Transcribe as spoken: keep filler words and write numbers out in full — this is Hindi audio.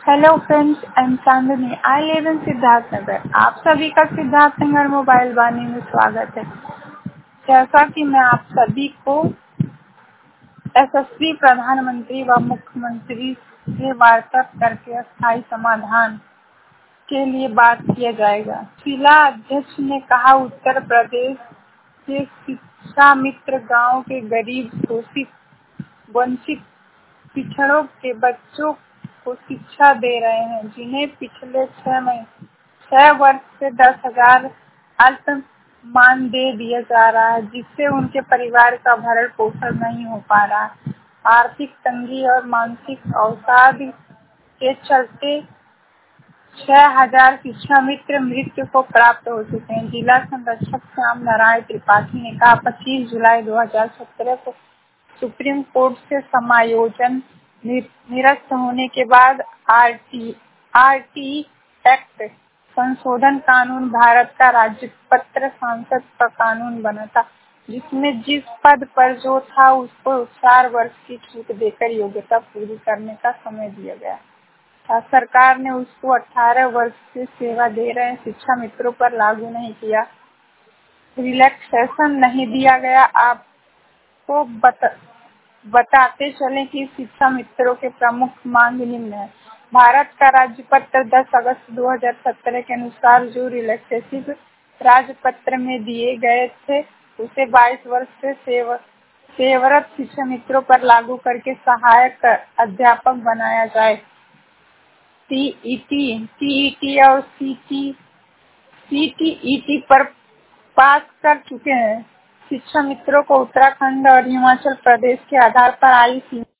Hello friends, I am Chandni. I live in Siddharth Nagar. आप सभी का सिद्धार्थ नगर मोबाइल वाणी में स्वागत है। जैसा कि मैं आप सभी को यशस्वी प्रधानमंत्री व मुख्यमंत्री से वार्ता करके स्थायी समाधान के लिए बात किया जाएगा। जिला अध्यक्ष ने कहा, उत्तर प्रदेश के शिक्षा मित्र गांव के गरीब, शोषित, वंचित पिछड़ों के बच्चों को शिक्षा दे रहे हैं, जिन्हें पिछले छह महीने छह वर्ष से दस हजार अल्पमान दे दिया जा रहा है, जिससे उनके परिवार का भरण पोषण नहीं हो पा रहा। आर्थिक तंगी और मानसिक अवसाद के चलते छह हजार शिक्षा मित्र मृत्यु को प्राप्त हो चुके हैं। जिला संरक्षक श्याम नारायण त्रिपाठी ने कहा, पच्चीस जुलाई दो हजार सत्रह को सुप्रीम कोर्ट से समायोजन निरस्त होने के बाद आरटी आरटी एक्ट संशोधन कानून भारत का राजपत्र सांसद का कानून बना था, जिसमें जिस पद पर जो था उसको चार वर्ष की छूट देकर योग्यता पूरी करने का समय दिया गया था। सरकार ने उसको अठारह वर्ष से सेवा दे रहे शिक्षा मित्रों पर लागू नहीं किया। रिलैक्सेशन नहीं दिया गया। आपको बता बताते चलें कि शिक्षा मित्रों के प्रमुख मांग निम्न है। भारत का राजपत्र दस अगस्त दो हजार सत्रह के अनुसार जो रिलैक्सेशन राजपत्र में दिए गए थे, उसे बाईस वर्ष से सेव, सेवारत शिक्षा मित्रों पर लागू करके सहायक अध्यापक बनाया जाए। टीईटी, टीईटी और सीटी सीटीईटी पर पास कर चुके हैं शिक्षा मित्रों को उत्तराखंड और हिमाचल प्रदेश के आधार पर आई